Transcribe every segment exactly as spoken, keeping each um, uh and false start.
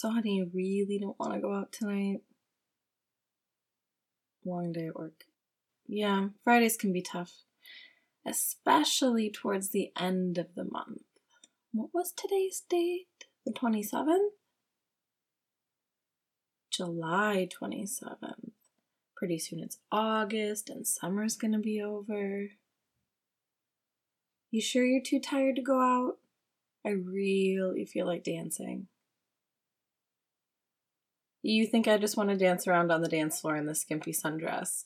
So, honey, you really don't want to go out tonight? Long day at work. Yeah, Fridays can be tough, especially towards the end of the month. What was today's date? The twenty-seventh? July twenty-seventh. Pretty soon it's August and summer's gonna be over. You sure you're too tired to go out? I really feel like dancing. You think I just want to dance around on the dance floor in this skimpy sundress?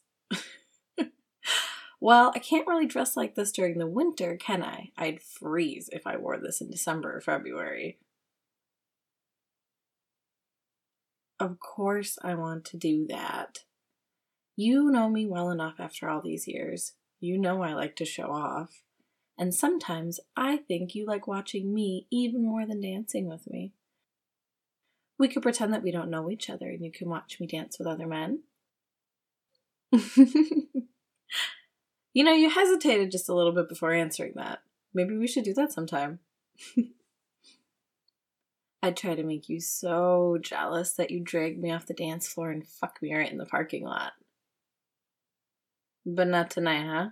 Well, I can't really dress like this during the winter, can I? I'd freeze if I wore this in December or February. Of course I want to do that. You know me well enough after all these years. You know I like to show off. And sometimes I think you like watching me even more than dancing with me. We could pretend that we don't know each other and you can watch me dance with other men. You know, you hesitated just a little bit before answering that. Maybe we should do that sometime. I'd try to make you so jealous that you drag me off the dance floor and fuck me right in the parking lot. But not tonight, huh?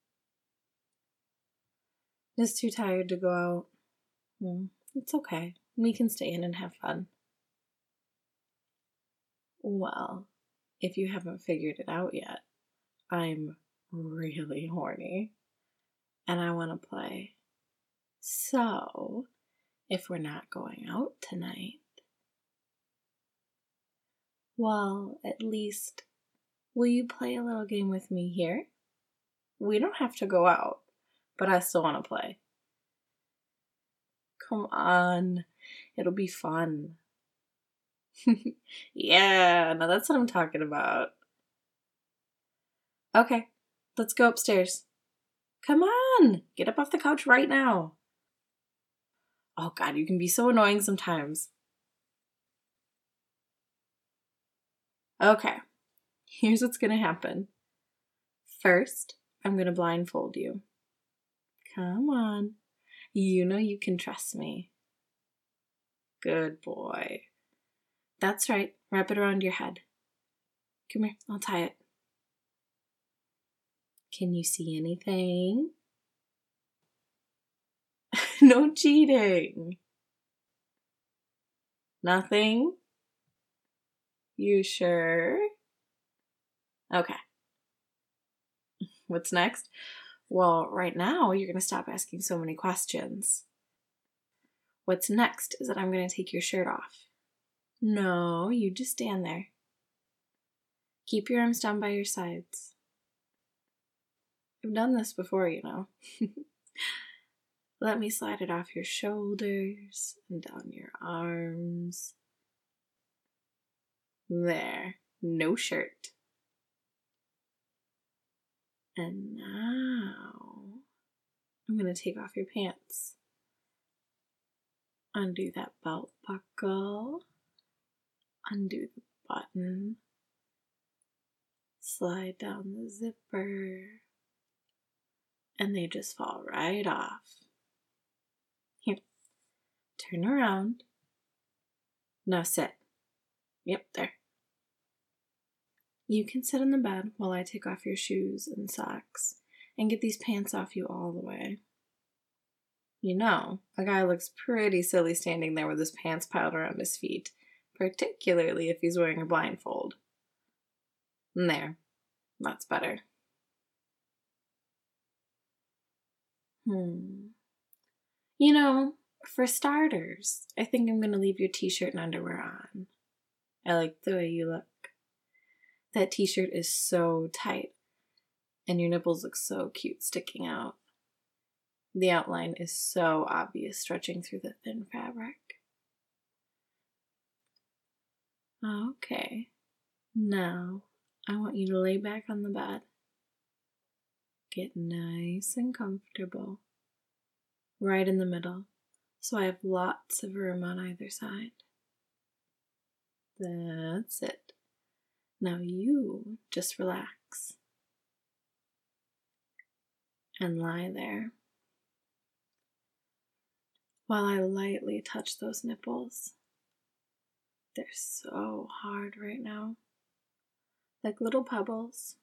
Just too tired to go out. Hmm, it's okay. We can stay in and have fun. Well, if you haven't figured it out yet, I'm really horny. And I want to play. So, if we're not going out tonight, well, at least, will you play a little game with me here? We don't have to go out, but I still want to play. Come on, it'll be fun. Yeah, now that's what I'm talking about. Okay, let's go upstairs. Come on, get up off the couch right now. Oh God, you can be so annoying sometimes. Okay, here's what's gonna happen. First, I'm gonna blindfold you. Come on. You know you can trust me. Good boy. That's right. Wrap it around your head. Come here, I'll tie it. Can you see anything? No cheating. Nothing? You sure? Okay. What's next? Well, right now, you're going to stop asking so many questions. What's next is that I'm going to take your shirt off. No, you just stand there. Keep your arms down by your sides. I've done this before, you know. Let me slide it off your shoulders and down your arms. There. No shirt. And now I'm going to take off your pants. Undo that belt buckle. Undo the button. Slide down the zipper. And they just fall right off. Here. Turn around. Now sit. Yep, there. You can sit on the bed while I take off your shoes and socks and get these pants off you all the way. You know, a guy looks pretty silly standing there with his pants piled around his feet, particularly if he's wearing a blindfold. And there. That's better. Hmm. You know, for starters, I think I'm going to leave your t-shirt and underwear on. I like the way you look. That t-shirt is so tight, and your nipples look so cute sticking out. The outline is so obvious stretching through the thin fabric. Okay, now I want you to lay back on the bed. Get nice and comfortable. Right in the middle, so I have lots of room on either side. That's it. Now you just relax. And lie there while I lightly touch those nipples. They're so hard right now. Like little pebbles.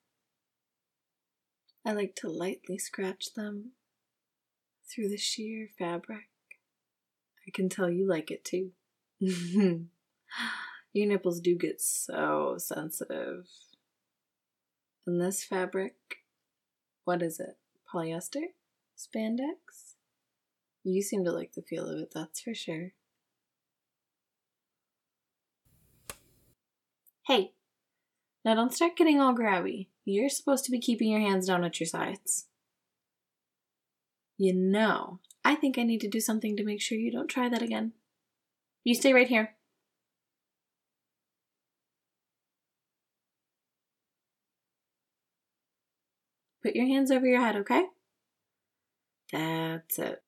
I like to lightly scratch them through the sheer fabric. I can tell you like it too. Your nipples do get so sensitive. And this fabric, what is it? Polyester? Spandex? You seem to like the feel of it, that's for sure. Hey, now don't start getting all grabby. You're supposed to be keeping your hands down at your sides. You know, I think I need to do something to make sure you don't try that again. You stay right here. Put your hands over your head, okay? That's it.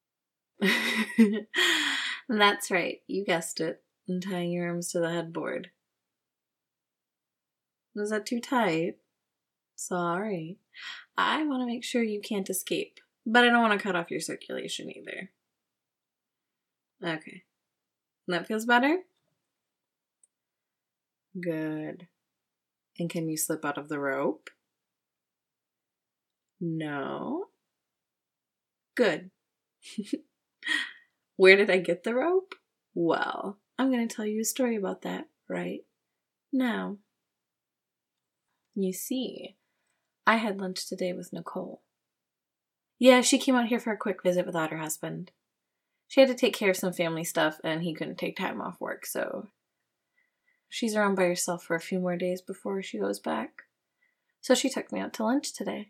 That's right, you guessed it. And tying your arms to the headboard. Was that too tight? Sorry. I want to make sure you can't escape, but I don't want to cut off your circulation either. Okay. That feels better? Good. And can you slip out of the rope? No. Good. Where did I get the rope? Well, I'm going to tell you a story about that right now. You see, I had lunch today with Nicole. Yeah, she came out here for a quick visit without her husband. She had to take care of some family stuff, and he couldn't take time off work, so she's around by herself for a few more days before she goes back. So she took me out to lunch today.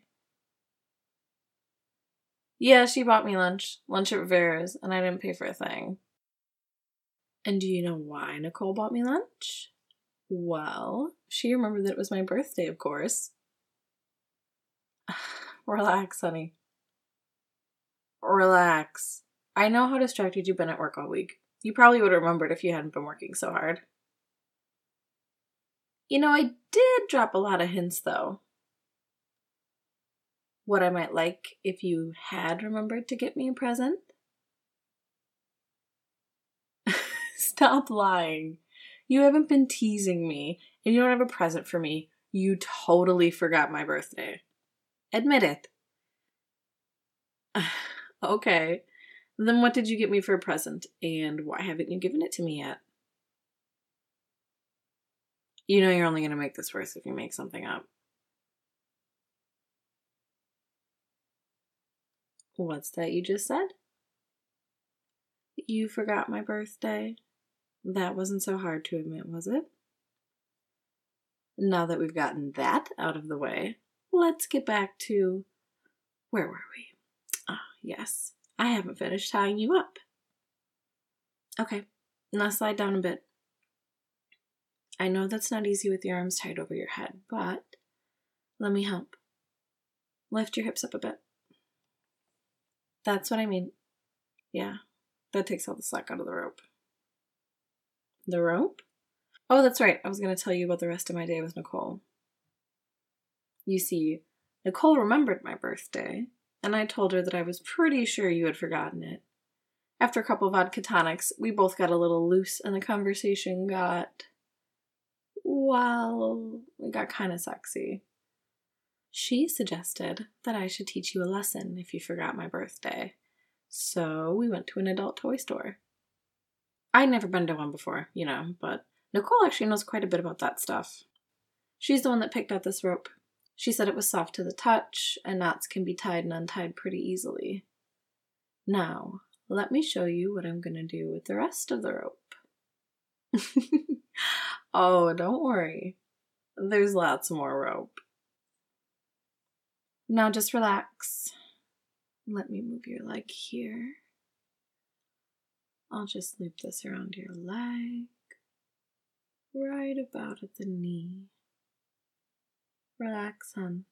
Yeah, she bought me lunch. Lunch at Rivera's, and I didn't pay for a thing. And do you know why Nicole bought me lunch? Well, she remembered that it was my birthday, of course. Relax, honey. Relax. I know how distracted you've been at work all week. You probably would have remembered if you hadn't been working so hard. You know, I did drop a lot of hints, though. What I might like if you had remembered to get me a present? Stop lying. You haven't been teasing me, and you don't have a present for me. You totally forgot my birthday. Admit it. Okay. Then what did you get me for a present, and why haven't you given it to me yet? You know you're only going to make this worse if you make something up. What's that you just said? You forgot my birthday? That wasn't so hard to admit, was it? Now that we've gotten that out of the way, let's get back to... Where were we? Ah, yes. I haven't finished tying you up. Okay, now slide down a bit. I know that's not easy with your arms tied over your head, but let me help. Lift your hips up a bit. That's what I mean. Yeah, that takes all the slack out of the rope. The rope? Oh, that's right. I was going to tell you about the rest of my day with Nicole. You see, Nicole remembered my birthday, and I told her that I was pretty sure you had forgotten it. After a couple of vodka tonics, we both got a little loose, and the conversation got... well, it got kind of sexy. She suggested that I should teach you a lesson if you forgot my birthday. So we went to an adult toy store. I'd never been to one before, you know, but Nicole actually knows quite a bit about that stuff. She's the one that picked out this rope. She said it was soft to the touch, and knots can be tied and untied pretty easily. Now, let me show you what I'm going to do with the rest of the rope. Oh, don't worry. There's lots more rope. Now just relax. Let me move your leg here. I'll just loop this around your leg, right about at the knee. Relax, hon.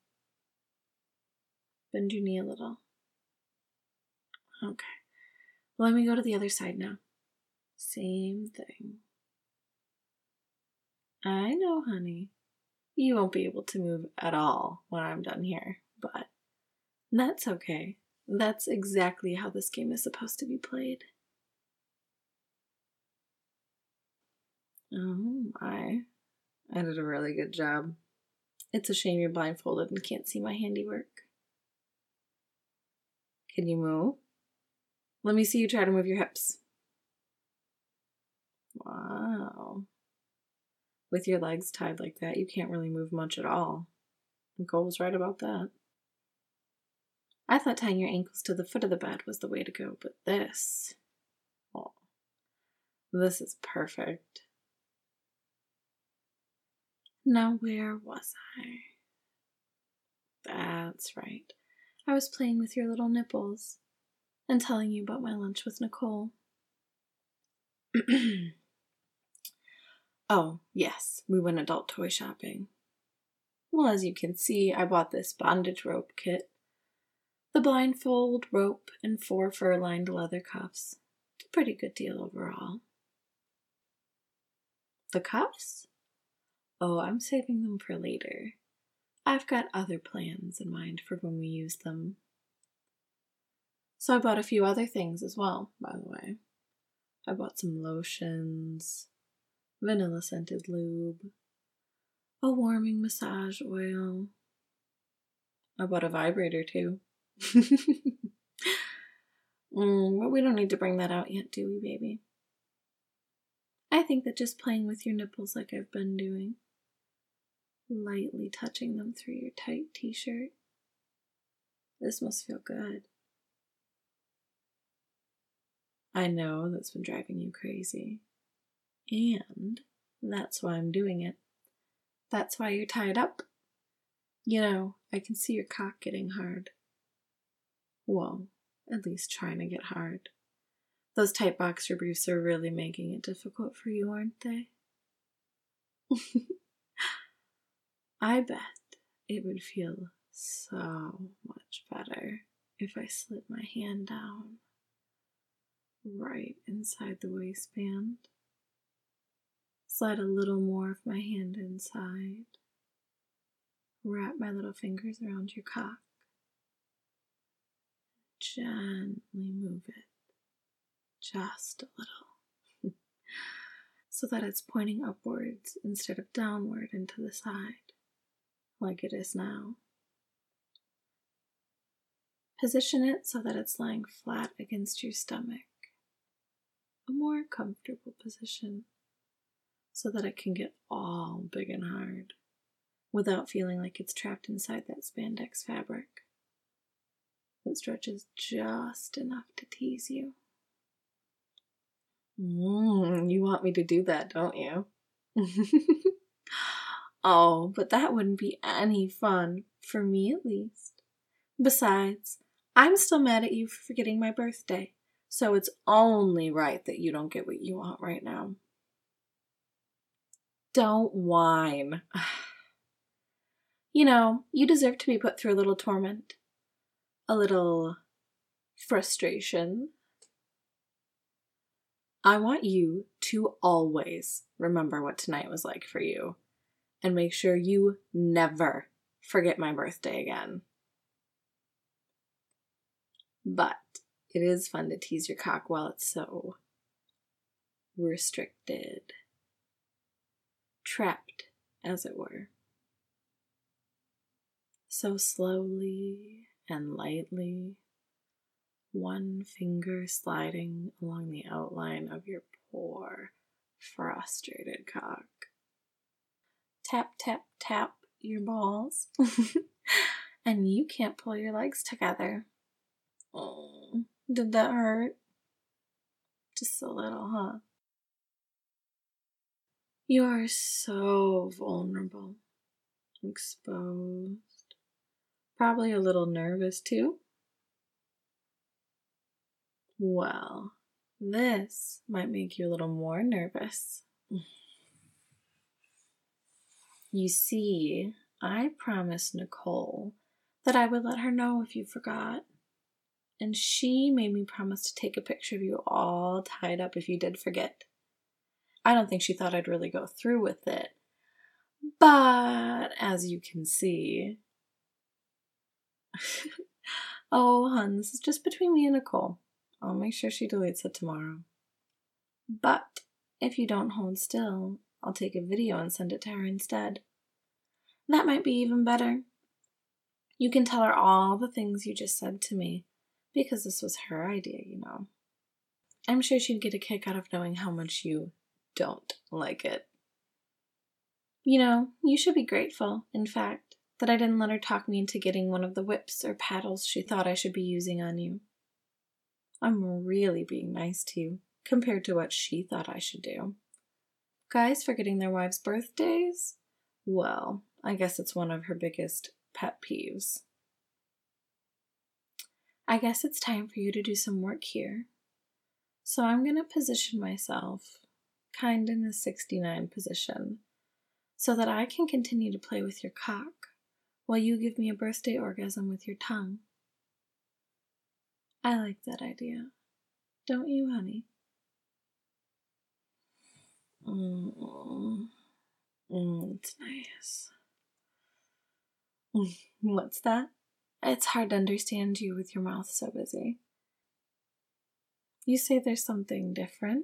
Bend your knee a little. Okay. Let me go to the other side now. Same thing. I know, honey. You won't be able to move at all when I'm done here, but that's okay. That's exactly how this game is supposed to be played. Oh my. I did a really good job. It's a shame you're blindfolded and can't see my handiwork. Can you move? Let me see you try to move your hips. Wow. With your legs tied like that, you can't really move much at all. Nicole was right about that. I thought tying your ankles to the foot of the bed was the way to go, but this... Oh, this is perfect. Now where was I? That's right. I was playing with your little nipples and telling you about my lunch with Nicole. Oh, yes, we went adult toy shopping. Well, as you can see, I bought this bondage rope kit. The blindfold, rope, and four fur-lined leather cuffs. A pretty good deal overall. The cuffs? Oh, I'm saving them for later. I've got other plans in mind for when we use them. So I bought a few other things as well, by the way. I bought some lotions, vanilla scented lube, a warming massage oil. I bought a vibrator too. mm, but we don't need to bring that out yet, do we, baby? I think that just playing with your nipples like I've been doing, lightly touching them through your tight t-shirt, this must feel good. I know that's been driving you crazy. And that's why I'm doing it. That's why you're tied up. You know, I can see your cock getting hard. Well, at least trying to get hard. Those tight boxer briefs are really making it difficult for you, aren't they? I bet it would feel so much better if I slid my hand down right inside the waistband. Slide a little more of my hand inside. Wrap my little fingers around your cock. Gently move it. Just a little. So that it's pointing upwards instead of downward and to the side, like it is now. Position it so that it's lying flat against your stomach. A more comfortable position so that it can get all big and hard without feeling like it's trapped inside that spandex fabric that stretches just enough to tease you. Mm, you want me to do that, don't you? Oh, but that wouldn't be any fun, for me at least. Besides, I'm still mad at you for forgetting my birthday, so it's only right that you don't get what you want right now. Don't whine. You know, you deserve to be put through a little torment, a little frustration. I want you to always remember what tonight was like for you, and make sure you never forget my birthday again. But it is fun to tease your cock while it's so restricted, trapped, as it were. So slowly and lightly, one finger sliding along the outline of your poor, frustrated cock. Tap, tap, tap your balls. And you can't pull your legs together. Oh, did that hurt? Just a little, huh? You are so vulnerable, exposed, probably a little nervous too. Well, this might make you a little more nervous. You see, I promised Nicole that I would let her know if you forgot. And she made me promise to take a picture of you all tied up if you did forget. I don't think she thought I'd really go through with it. But, as you can see... Oh, hun, this is just between me and Nicole. I'll make sure she deletes it tomorrow. But if you don't hold still, I'll take a video and send it to her instead. That might be even better. You can tell her all the things you just said to me, because this was her idea, you know. I'm sure she'd get a kick out of knowing how much you don't like it. You know, you should be grateful, in fact, that I didn't let her talk me into getting one of the whips or paddles she thought I should be using on you. I'm really being nice to you, compared to what she thought I should do. Guys forgetting their wives' birthdays? Well, I guess it's one of her biggest pet peeves. I guess it's time for you to do some work here. So I'm going to position myself kind in a sixty-nine position so that I can continue to play with your cock while you give me a birthday orgasm with your tongue. I like that idea. Don't you, honey? Mm, mm, it's nice. What's that? It's hard to understand you with your mouth so busy. You say there's something different?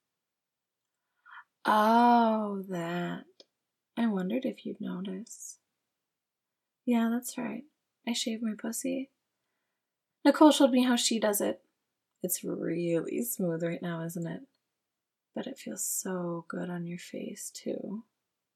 Oh, that. I wondered if you'd notice. Yeah, that's right. I shave my pussy. Nicole showed me how she does it. It's really smooth right now, isn't it? But it feels so good on your face, too.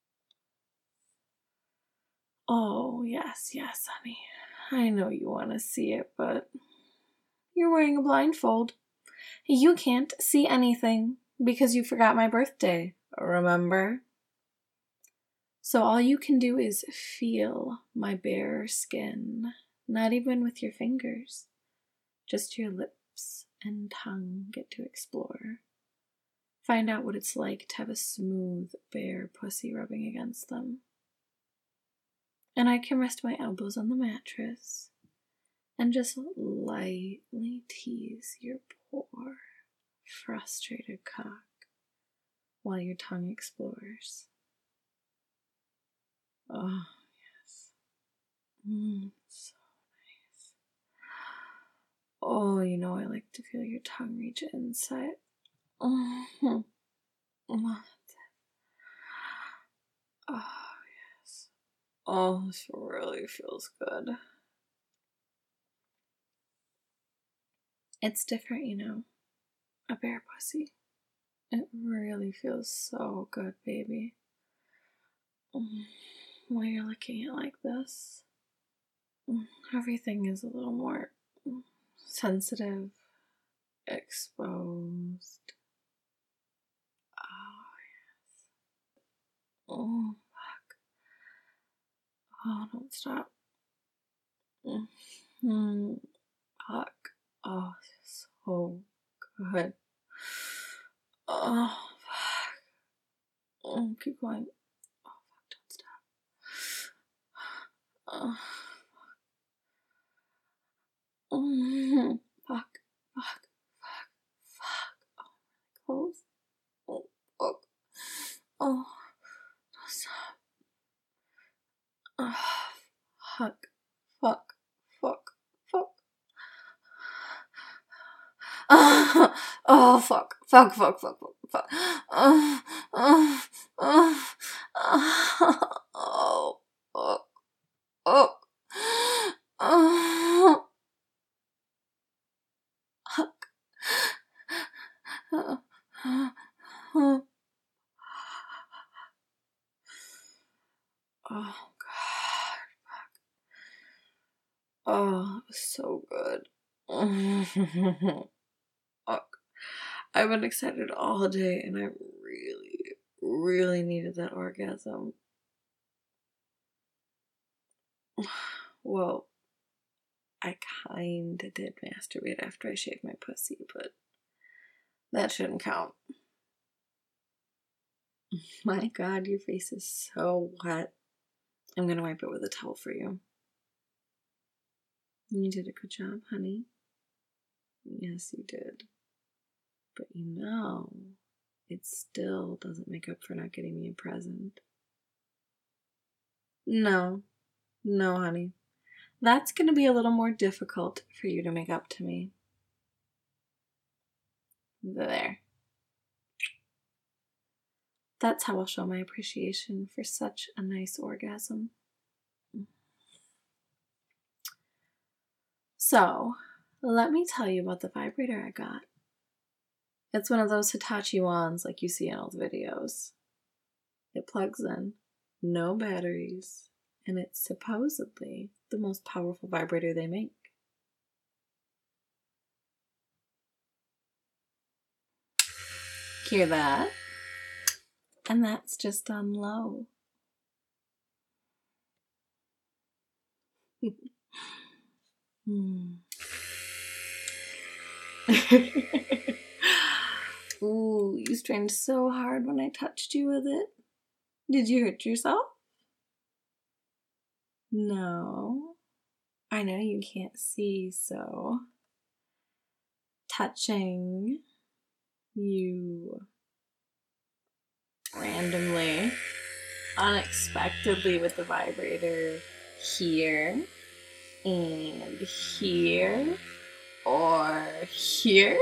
Oh, yes, yes, honey. I know you want to see it, but you're wearing a blindfold. You can't see anything because you forgot my birthday, remember? So all you can do is feel my bare skin, not even with your fingers. Just your lips and tongue get to explore. Find out what it's like to have a smooth, bare pussy rubbing against them. And I can rest my elbows on the mattress and just lightly tease your poor, frustrated cock while your tongue explores. Oh, yes. Mm, so nice. Oh, you know I like to feel your tongue reach inside. Oh, oh, yes. Oh, this really feels good. It's different, you know. A bare pussy. It really feels so good, baby. When you're looking at it like this, everything is a little more sensitive, exposed. Oh, yes. Oh, fuck. Oh, don't stop. Mm-hmm. Fuck. Oh, so good. Oh, fuck. Oh, keep going. Oh, fuck, don't stop. Oh, mm-hmm. Fuck, fuck, fuck, fuck. Oh, close. Oh, fuck. Oh, don't stop. Oh, fuck, fuck, fuck, fuck. Oh, oh, fuck, fuck, fuck, fuck, fuck, fuck. Oh, oh, oh, oh, oh, oh, oh, fuck. Oh, oh, oh, God. Oh, it was so good. Fuck. I've been excited all day and I really, really needed that orgasm. Well, I kinda did masturbate after I shaved my pussy, but that shouldn't count. My God, your face is so wet. I'm gonna wipe it with a towel for you. You did a good job, honey. Yes, you did. But you know, it still doesn't make up for not getting me a present. No, no, honey. That's gonna be a little more difficult for you to make up to me. There. That's how I'll show my appreciation for such a nice orgasm. So, let me tell you about the vibrator I got. It's one of those Hitachi wands like you see in all the videos. It plugs in, no batteries, and it's supposedly the most powerful vibrator they make. Hear that? And that's just on low. Hmm. Ooh, you strained so hard when I touched you with it. Did you hurt yourself? No. I know you can't see, so touching you randomly, unexpectedly with the vibrator here and here or here.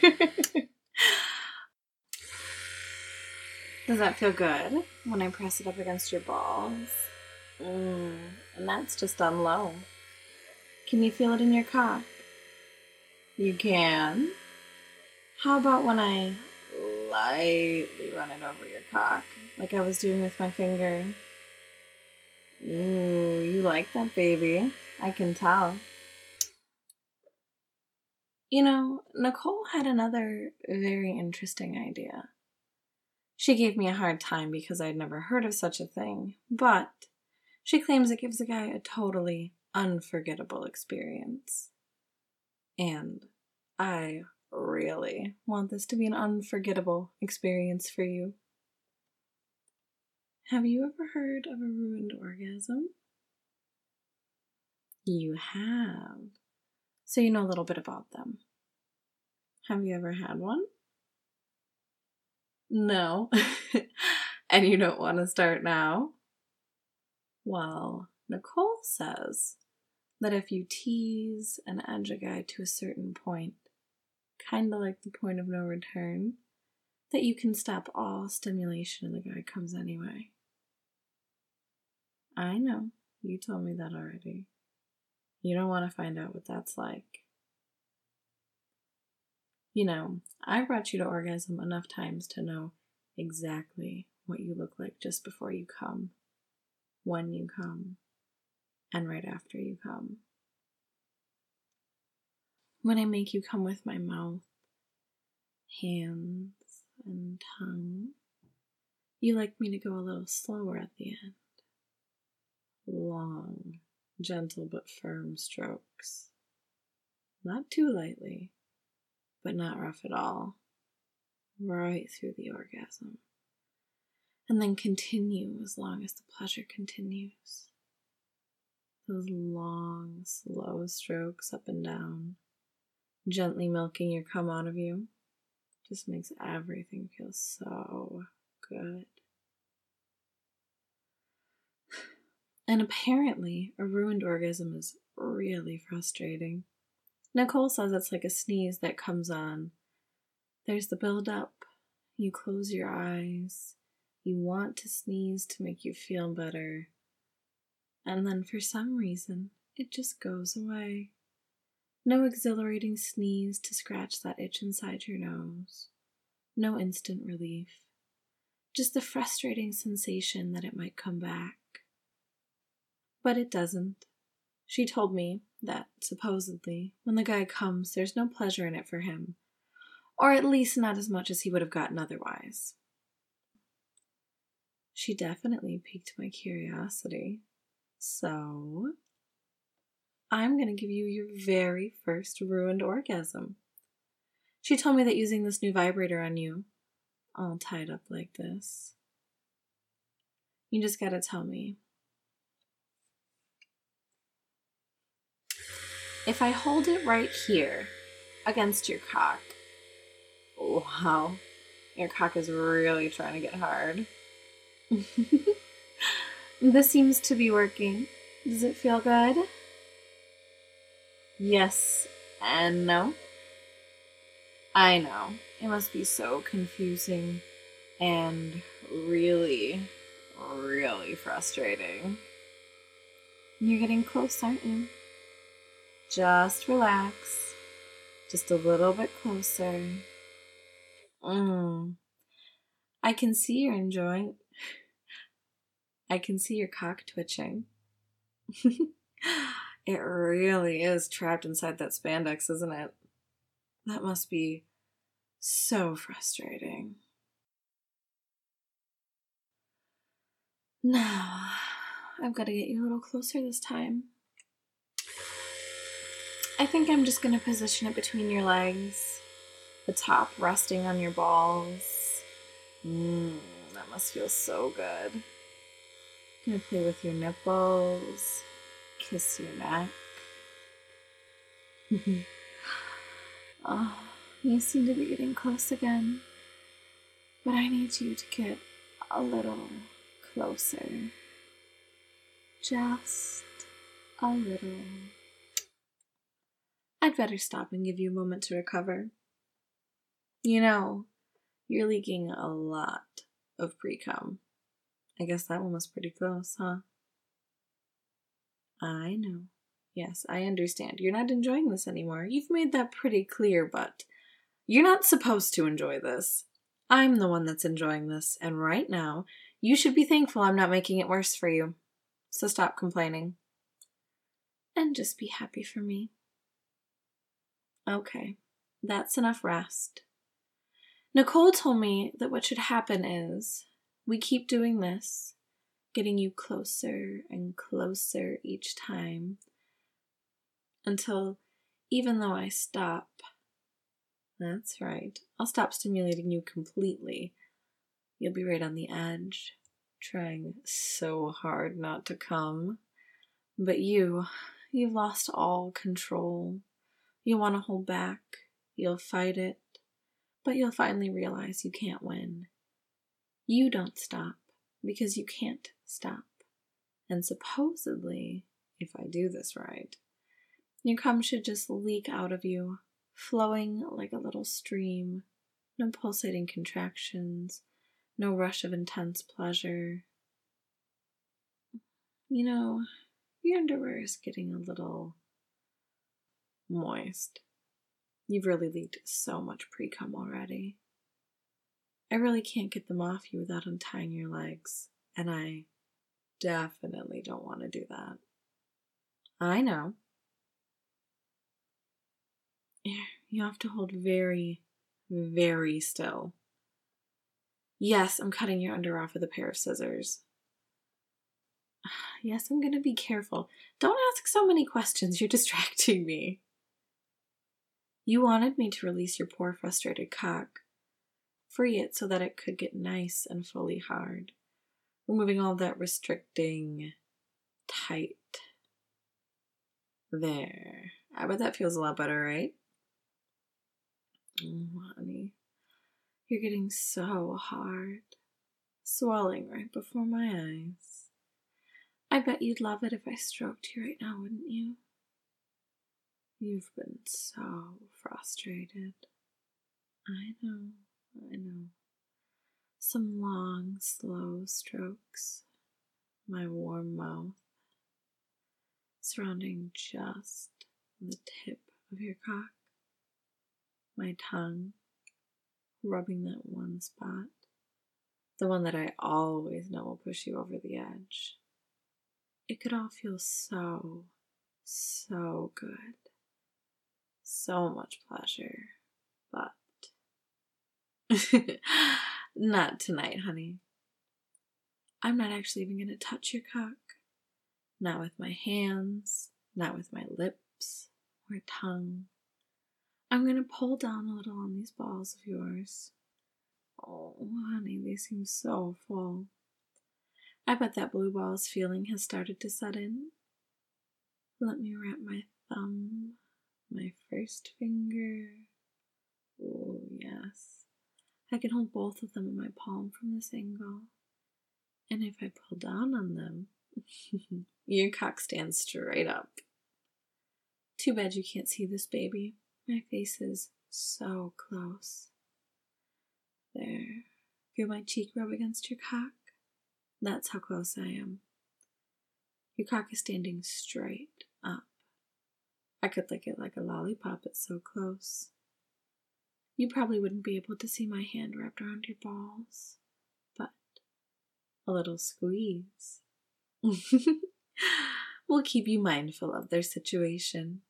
Does that feel good when I press it up against your balls? Mm, and that's just on low. Can you feel it in your cock? You can. How about when I lightly run it over your cock, like I was doing with my finger? Ooh, you like that, baby. I can tell. You know, Nicole had another very interesting idea. She gave me a hard time because I'd never heard of such a thing, but she claims it gives a guy a totally unforgettable experience. And I really want this to be an unforgettable experience for you. Have you ever heard of a ruined orgasm? You have. So you know a little bit about them. Have you ever had one? No. And you don't want to start now? Well, Nicole says that if you tease and edge a guy to a certain point, kind of like the point of no return, that you can stop all stimulation and the guy comes anyway. I know, you told me that already. You don't want to find out what that's like. You know, I brought you to orgasm enough times to know exactly what you look like just before you come, when you come, and right after you come. When I make you come with my mouth, hands, and tongue, you like me to go a little slower at the end. Long, gentle but firm strokes. Not too lightly, but not rough at all. Right through the orgasm. And then continue as long as the pleasure continues. Those long, slow strokes up and down, gently milking your cum out of you, just makes everything feel so good. And apparently, a ruined orgasm is really frustrating. Nicole says it's like a sneeze that comes on. There's the build-up. You close your eyes. You want to sneeze to make you feel better. And then for some reason, it just goes away. No exhilarating sneeze to scratch that itch inside your nose. No instant relief. Just the frustrating sensation that it might come back. But it doesn't. She told me that, supposedly, when the guy comes, there's no pleasure in it for him. Or at least not as much as he would have gotten otherwise. She definitely piqued my curiosity. So, I'm going to give you your very first ruined orgasm. She told me that using this new vibrator on you, all tied up like this, you just gotta tell me. If I hold it right here against your cock, wow, your cock is really trying to get hard. This seems to be working. Does it feel good? Yes and no. I know. It must be so confusing and really, really frustrating. You're getting close, aren't you? Just relax. Just a little bit closer. Mm. I can see you're enjoying. I can see your cock twitching. It really is trapped inside that spandex, isn't it? That must be so frustrating. Now, I've got to get you a little closer this time. I think I'm just going to position it between your legs, the top resting on your balls. Mmm, that must feel so good. I'm going to play with your nipples, kiss your neck. Oh, you seem to be getting close again, but I need you to get a little closer. Just a little. I'd better stop and give you a moment to recover. You know, you're leaking a lot of pre-cum. I guess that one was pretty close, huh? I know. Yes, I understand. You're not enjoying this anymore. You've made that pretty clear, but you're not supposed to enjoy this. I'm the one that's enjoying this, and right now, you should be thankful I'm not making it worse for you. So stop complaining. And just be happy for me. Okay, that's enough rest. Nicole told me that what should happen is we keep doing this, getting you closer and closer each time, until even though I stop, that's right, I'll stop stimulating you completely. You'll be right on the edge, trying so hard not to come. But you, you've lost all control. You want to hold back, you'll fight it, but you'll finally realize you can't win. You don't stop because you can't stop. And supposedly, if I do this right, your cum should just leak out of you, flowing like a little stream. No pulsating contractions, no rush of intense pleasure. You know, your underwear is getting a little moist. You've really leaked so much pre-cum already. I really can't get them off you without untying your legs, and I definitely don't want to do that. I know. You have to hold very, very still. Yes, I'm cutting your underwear off with a pair of scissors. Yes, I'm going to be careful. Don't ask so many questions. You're distracting me. You wanted me to release your poor, frustrated cock. Free it so that it could get nice and fully hard. Removing all that restricting, tight. There. I bet that feels a lot better, right? Oh, honey. You're getting so hard. Swelling right before my eyes. I bet you'd love it if I stroked you right now, wouldn't you? You've been so frustrated. I know, I know. Some long, slow strokes. My warm mouth. Surrounding just the tip of your cock. My tongue. Rubbing that one spot. The one that I always know will push you over the edge. It could all feel so, so good. So much pleasure. But not tonight, honey. I'm not actually even going to touch your cock. Not with my hands, not with my lips or tongue. I'm going to pull down a little on these balls of yours. Oh, honey, they seem so full. I bet that blue balls feeling has started to set in. Let me wrap my thumb, my first finger. Oh, yes. I can hold both of them in my palm from this angle. And if I pull down on them, your cock stands straight up. Too bad you can't see this, baby. My face is so close. There. Feel my cheek rub against your cock? That's how close I am. Your cock is standing straight up. I could lick it like a lollipop, it's so close. You probably wouldn't be able to see my hand wrapped around your balls, but a little squeeze will keep you mindful of their situation.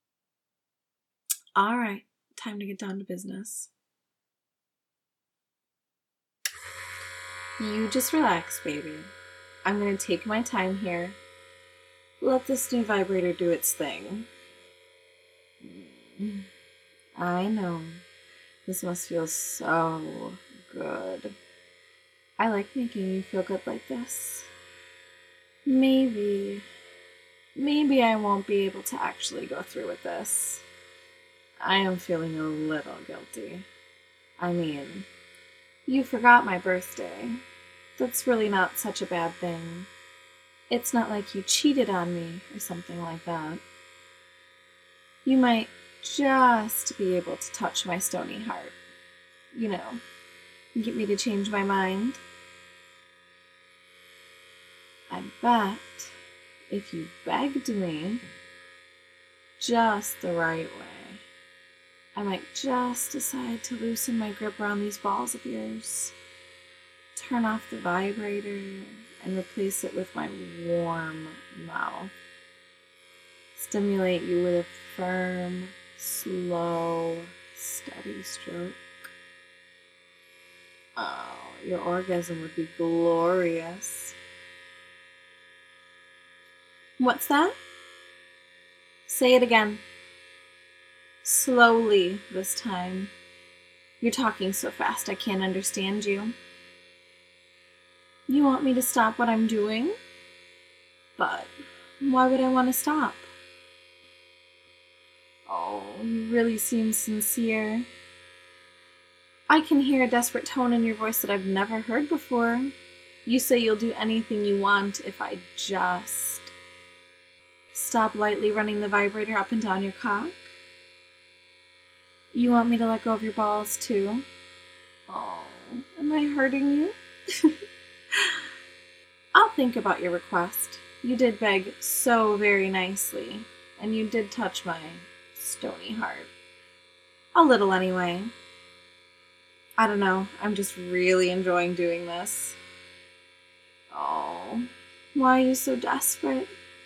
All right, time to get down to business. You just relax, baby. I'm going to take my time here. Let this new vibrator do its thing. I know. This must feel so good. I like making you feel good like this. Maybe, maybe I won't be able to actually go through with this. I am feeling a little guilty. I mean, you forgot my birthday. That's really not such a bad thing. It's not like you cheated on me or something like that. You might just be able to touch my stony heart. You know, get me to change my mind. I bet if you begged me just the right way, I might just decide to loosen my grip around these balls of yours, turn off the vibrator, and replace it with my warm mouth. Stimulate you with a firm, slow, steady stroke. Oh, your orgasm would be glorious. What's that? Say it again. Slowly this time. You're talking so fast I can't understand you. You want me to stop what I'm doing? But why would I want to stop? Oh, you really seem sincere. I can hear a desperate tone in your voice that I've never heard before. You say you'll do anything you want if I just stop lightly running the vibrator up and down your cock. You want me to let go of your balls too? Oh, am I hurting you? I'll think about your request. You did beg so very nicely, and you did touch my stony heart. A little anyway. I don't know, I'm just really enjoying doing this. Oh, why are you so desperate?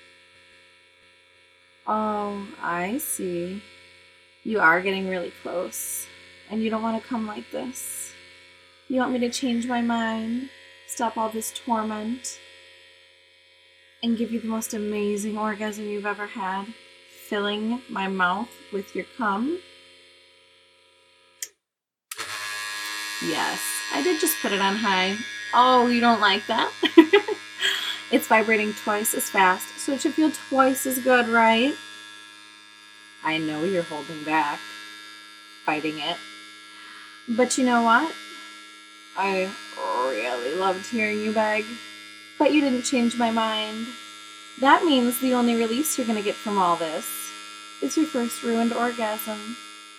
Oh, I see. You are getting really close, and you don't want to come like this. You want me to change my mind, stop all this torment, and give you the most amazing orgasm you've ever had, filling my mouth with your cum? Yes, I did just put it on high. Oh, you don't like that? It's vibrating twice as fast, so it should feel twice as good, right? I know you're holding back, fighting it. But you know what? I really loved hearing you beg, but you didn't change my mind. That means the only release you're going to get from all this is your first ruined orgasm.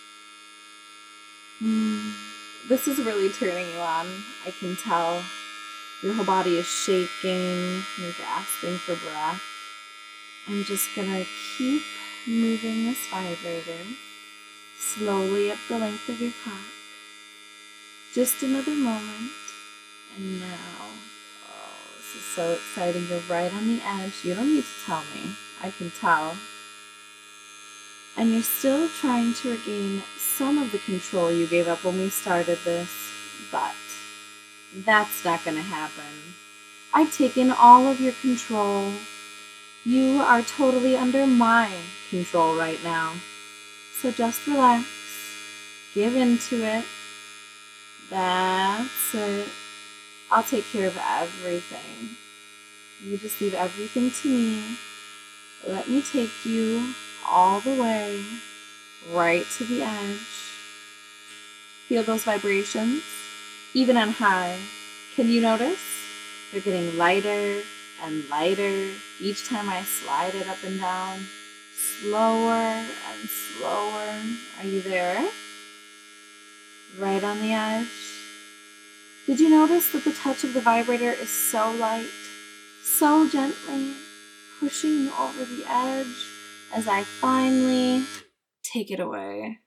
Mm, this is really turning you on, I can tell. Your whole body is shaking, you're gasping for breath. I'm just going to keep moving this vibrator slowly up the length of your cock. Just another moment, and now, oh, this is so exciting. You're right on the edge. You don't need to tell me. I can tell. And you're still trying to regain some of the control you gave up when we started this, but that's not going to happen. I've taken all of your control. You are totally under my control right now. So just relax. Give into it. That's it. I'll take care of everything. You just leave everything to me. Let me take you all the way right to the edge. Feel those vibrations? Even on high. Can you notice? They're getting lighter and lighter each time I slide it up and down. Slower and slower. Are you there? Right on the edge. Did you notice that the touch of the vibrator is so light, so gently pushing you over the edge as I finally take it away?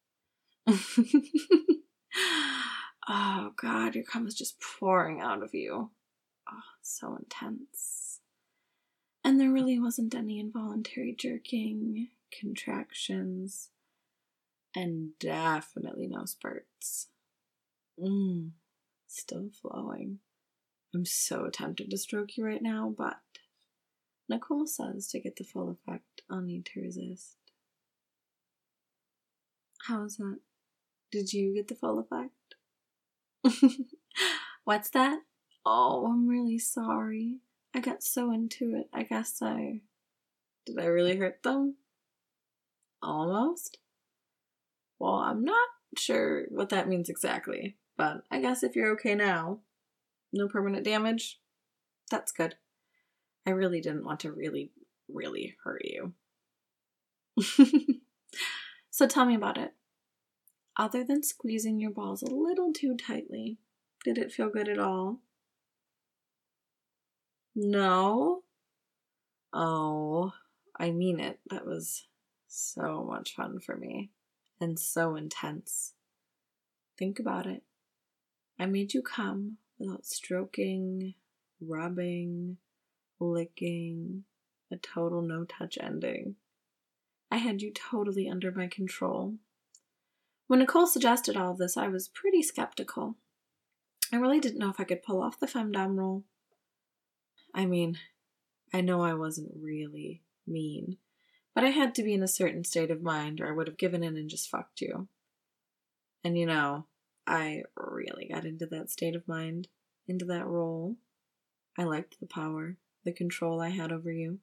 Oh God, your cum is just pouring out of you. Oh, so intense. And there really wasn't any involuntary jerking, contractions, and definitely no spurts. Mmm, still flowing. I'm so tempted to stroke you right now, but Nicole says to get the full effect, I'll need to resist. How's that? Did you get the full effect? What's that? Oh, I'm really sorry. I got so into it. I guess I... Did I really hurt them? Almost? Well, I'm not sure what that means exactly, but I guess if you're okay now, no permanent damage, that's good. I really didn't want to really, really hurt you. So tell me about it. Other than squeezing your balls a little too tightly, did it feel good at all? No? Oh, I mean it. That was so much fun for me. And so intense. Think about it. I made you come without stroking, rubbing, licking, a total no-touch ending. I had you totally under my control. When Nicole suggested all of this, I was pretty skeptical. I really didn't know if I could pull off the femdom role. I mean, I know I wasn't really mean, but I had to be in a certain state of mind or I would have given in and just fucked you. And you know, I really got into that state of mind, into that role. I liked the power, the control I had over you.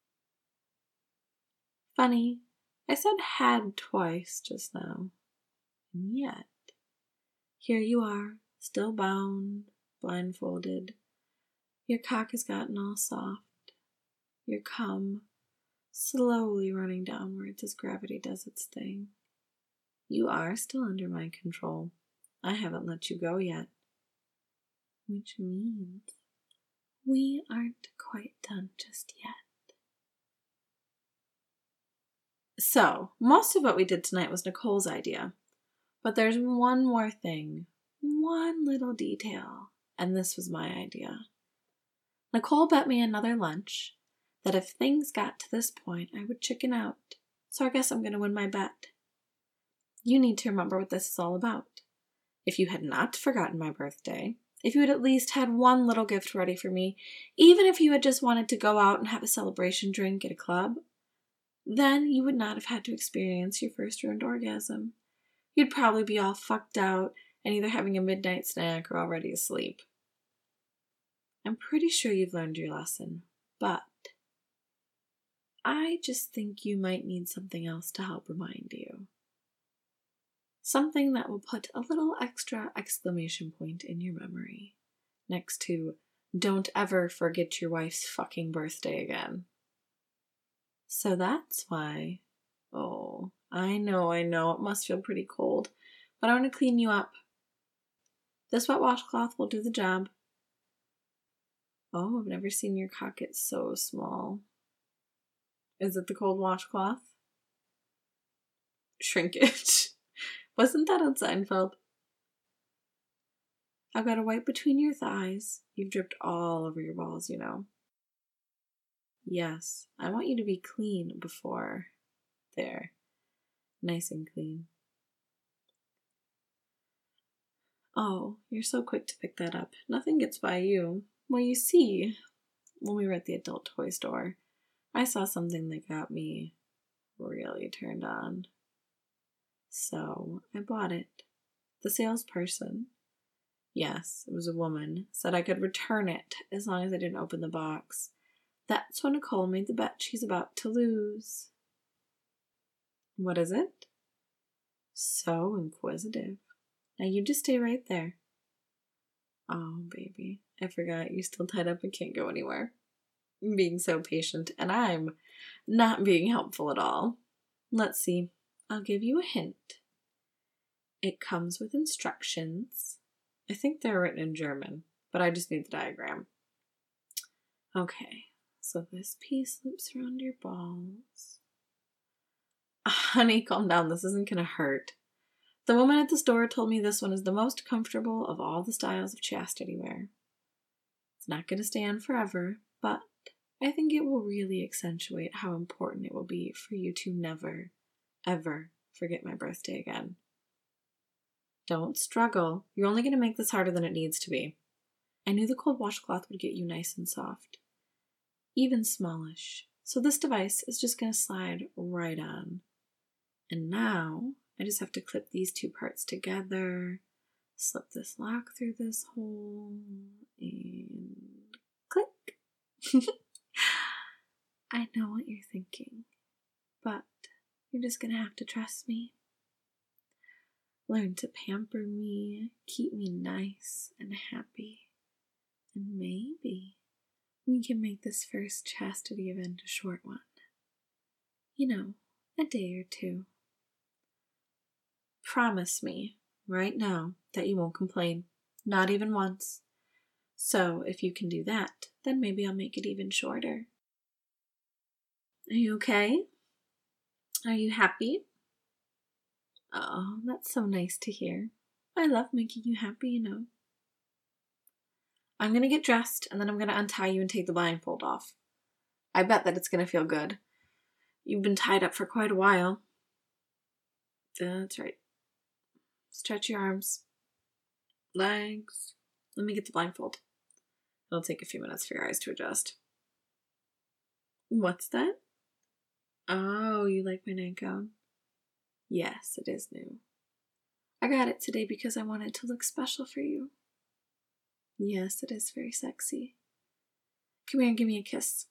Funny, I said had twice just now. And yet, here you are, still bound, blindfolded. Your cock has gotten all soft. Your cum slowly running downwards as gravity does its thing. You are still under my control. I haven't let you go yet. Which means we aren't quite done just yet. So, most of what we did tonight was Nicole's idea. But there's one more thing, one little detail, and this was my idea. Nicole bet me another lunch that if things got to this point, I would chicken out. So I guess I'm going to win my bet. You need to remember what this is all about. If you had not forgotten my birthday, if you had at least had one little gift ready for me, even if you had just wanted to go out and have a celebration drink at a club, then you would not have had to experience your first ruined orgasm. You'd probably be all fucked out and either having a midnight snack or already asleep. I'm pretty sure you've learned your lesson, but I just think you might need something else to help remind you. Something that will put a little extra exclamation point in your memory, next to don't ever forget your wife's fucking birthday again. So that's why, oh, I know, I know, it must feel pretty cold, but I want to clean you up. This wet washcloth will do the job. Oh, I've never seen your cock get so small. Is it the cold washcloth? Shrinkage. Wasn't that on Seinfeld? I've got a wipe between your thighs. You've dripped all over your balls, you know. Yes, I want you to be clean before. There. Nice and clean. Oh, you're so quick to pick that up. Nothing gets by you. Well, you see, when we were at the adult toy store, I saw something that got me really turned on. So I bought it. The salesperson, yes, it was a woman, said I could return it as long as I didn't open the box. That's when Nicole made the bet she's about to lose. What is it? So inquisitive. Now you just stay right there. Oh, baby, I forgot you're still tied up and can't go anywhere. I'm being so patient, and I'm not being helpful at all. Let's see. I'll give you a hint. It comes with instructions. I think they're written in German, but I just need the diagram. Okay, so this piece loops around your balls. Honey, calm down. This isn't going to hurt. The woman at the store told me this one is the most comfortable of all the styles of chastity wear. It's not going to stay on forever, but I think it will really accentuate how important it will be for you to never, ever forget my birthday again. Don't struggle. You're only going to make this harder than it needs to be. I knew the cold washcloth would get you nice and soft, even smallish. So this device is just going to slide right on. And now I just have to clip these two parts together, slip this lock through this hole, and click. I know what you're thinking, but you're just going to have to trust me. Learn to pamper me, keep me nice and happy, and maybe we can make this first chastity event a short one. You know, a day or two. Promise me right now that you won't complain, not even once. So if you can do that, then maybe I'll make it even shorter. Are you okay? Are you happy? Oh, that's so nice to hear. I love making you happy, you know. I'm going to get dressed, and then I'm going to untie you and take the blindfold off. I bet that it's going to feel good. You've been tied up for quite a while. That's right. Stretch your arms, legs. Let me get the blindfold. It'll take a few minutes for your eyes to adjust. What's that? Oh, you like my nightgown? Yes, it is new. I got it today because I wanted to look special for you. Yes, it is very sexy. Come here and give me a kiss.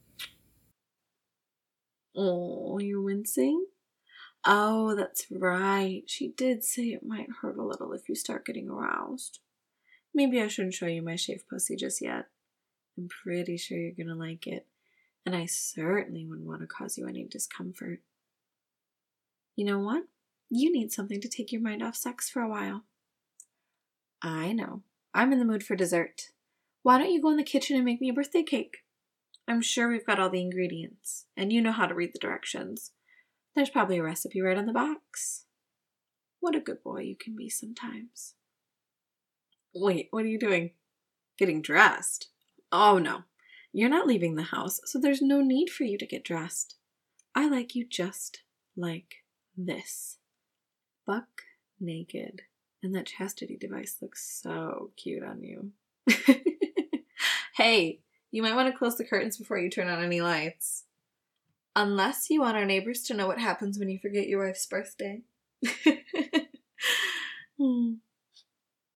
Oh, you're wincing? Oh, that's right. She did say it might hurt a little if you start getting aroused. Maybe I shouldn't show you my shaved pussy just yet. I'm pretty sure you're gonna like it, and I certainly wouldn't want to cause you any discomfort. You know what? You need something to take your mind off sex for a while. I know. I'm in the mood for dessert. Why don't you go in the kitchen and make me a birthday cake? I'm sure we've got all the ingredients, and you know how to read the directions. There's probably a recipe right on the box. What a good boy you can be sometimes. Wait, what are you doing? Getting dressed? Oh no, you're not leaving the house, so there's no need for you to get dressed. I like you just like this. Buck naked. And that chastity device looks so cute on you. Hey, you might want to close the curtains before you turn on any lights. Unless you want our neighbors to know what happens when you forget your wife's birthday. hmm.